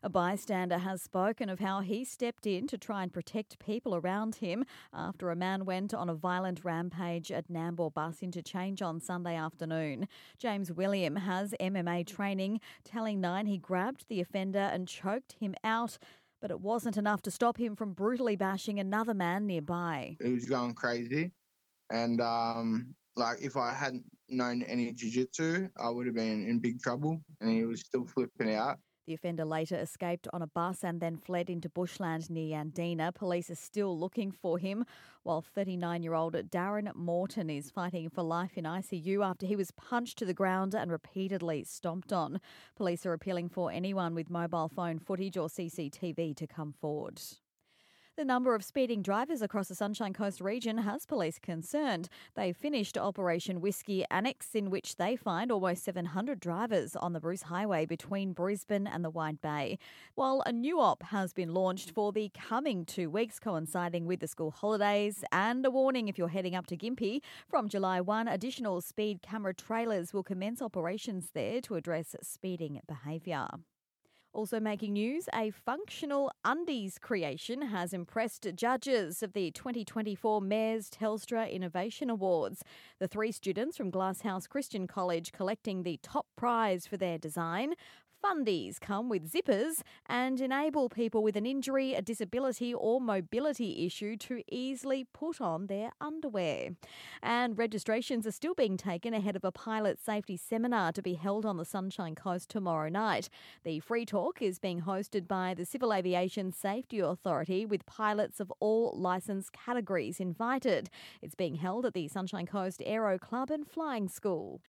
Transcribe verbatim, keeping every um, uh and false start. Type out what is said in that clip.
A bystander has spoken of how he stepped in to try and protect people around him after a man went on a violent rampage at Nambour bus interchange on Sunday afternoon. James William has M M A training, telling Nine he grabbed the offender and choked him out, but it wasn't enough to stop him from brutally bashing another man nearby. He was going crazy, and um, like if I hadn't known any jiu-jitsu, I would have been in big trouble, and he was still flipping out. The offender later escaped on a bus and then fled into bushland near Yandina. Police are still looking for him, while thirty-nine-year-old Darren Morton is fighting for life in I C U after he was punched to the ground and repeatedly stomped on. Police are appealing for anyone with mobile phone footage or C C T V to come forward. The number of speeding drivers across the Sunshine Coast region has police concerned. They finished Operation Whiskey Annex, in which they fined almost seven hundred drivers on the Bruce Highway between Brisbane and the Wide Bay. While a new op has been launched for the coming two weeks, coinciding with the school holidays, and a warning if you're heading up to Gympie. From July first, additional speed camera trailers will commence operations there to address speeding behaviour. Also making news, a functional undies creation has impressed judges of the twenty twenty-four Mayor's Telstra Innovation Awards. The three students from Glasshouse Christian College collecting the top prize for their design. Fundies come with zippers and enable people with an injury, a disability or mobility issue to easily put on their underwear. And registrations are still being taken ahead of a pilot safety seminar to be held on the Sunshine Coast tomorrow night. The free talk is being hosted by the Civil Aviation Safety Authority, with pilots of all licence categories invited. It's being held at the Sunshine Coast Aero Club and Flying School.